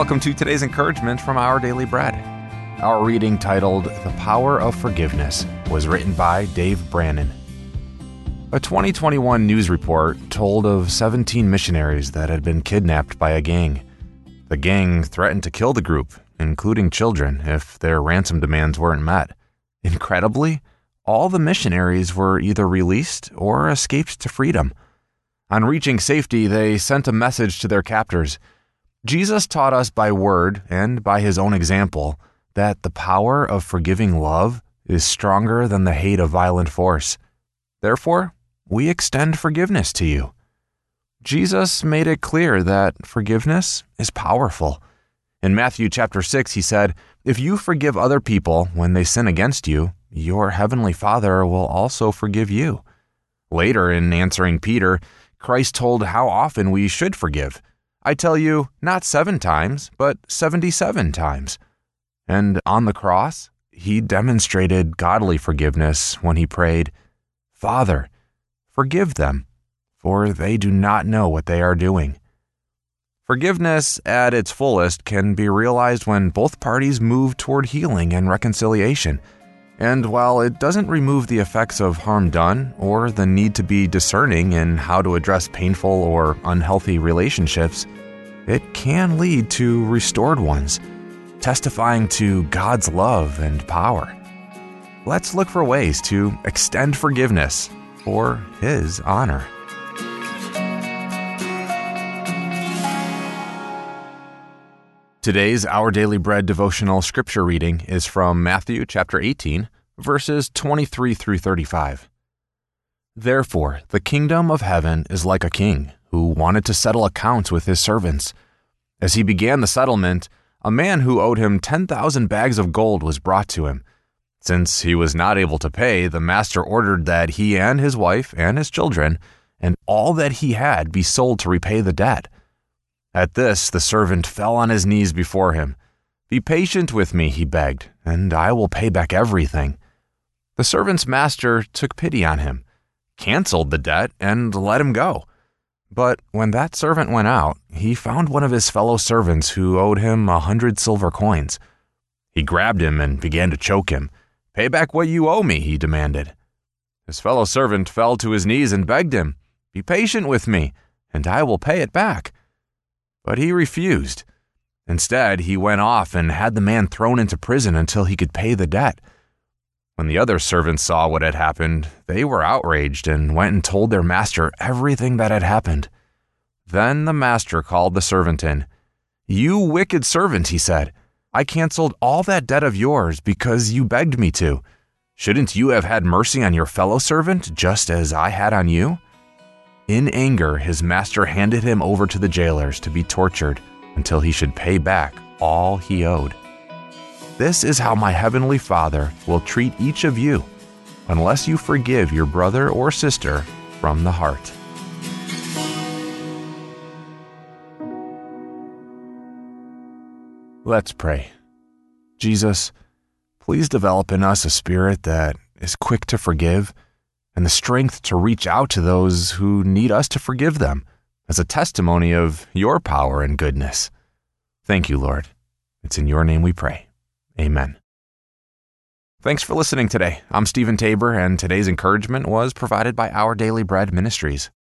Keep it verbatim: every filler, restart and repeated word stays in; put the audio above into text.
welcome to today's encouragement from Our Daily Bread. Our reading, titled The Power of Forgiveness, was written by Dave Brannon. A twenty twenty-one news report told of seventeen missionaries that had been kidnapped by a gang. The gang threatened to kill the group, including children, if their ransom demands weren't met. Incredibly, all the missionaries were either released or escaped to freedom. On reaching safety, they sent a message to their captors. Jesus taught us by word and by his own example that the power of forgiving love is stronger than the hate of violent force. Therefore, we extend forgiveness to you. Jesus made it clear that forgiveness is powerful. In Matthew chapter six, he said, "If you forgive other people when they sin against you, your heavenly Father will also forgive you." Later, in answering Peter, Christ told how often we should forgive. "I tell you, not seven times, but seventy-seven times." And on the cross, he demonstrated godly forgiveness when he prayed, "Father, forgive them, for they do not know what they are doing." Forgiveness at its fullest can be realized when both parties move toward healing and reconciliation. And while it doesn't remove the effects of harm done or the need to be discerning in how to address painful or unhealthy relationships, it can lead to restored ones, testifying to God's love and power. Let's look for ways to extend forgiveness for his honor. Today's Our Daily Bread devotional scripture reading is from Matthew chapter eighteen, verses twenty-three through thirty-five. "Therefore, the kingdom of heaven is like a king who wanted to settle accounts with his servants. As he began the settlement, a man who owed him ten thousand bags of gold was brought to him. Since he was not able to pay, the master ordered that he and his wife and his children and all that he had be sold to repay the debt. At this, the servant fell on his knees before him. 'Be patient with me,' he begged, 'and I will pay back everything.' The servant's master took pity on him, canceled the debt, and let him go. But when that servant went out, he found one of his fellow servants who owed him a hundred silver coins. He grabbed him and began to choke him. 'Pay back what you owe me,' he demanded. His fellow servant fell to his knees and begged him, 'Be patient with me, and I will pay it back.' But he refused. Instead, he went off and had the man thrown into prison until he could pay the debt. When the other servants saw what had happened, they were outraged and went and told their master everything that had happened. Then the master called the servant in. 'You wicked servant,' he said, 'I canceled all that debt of yours because you begged me to. Shouldn't you have had mercy on your fellow servant just as I had on you?' In anger, his master handed him over to the jailers to be tortured until he should pay back all he owed. This is how my heavenly Father will treat each of you, unless you forgive your brother or sister from the heart." Let's pray. Jesus, please develop in us a spirit that is quick to forgive and the strength to reach out to those who need us to forgive them as a testimony of your power and goodness. Thank you, Lord. It's in your name we pray. Amen. Thanks for listening today. I'm Stephen Tabor, and today's encouragement was provided by Our Daily Bread Ministries.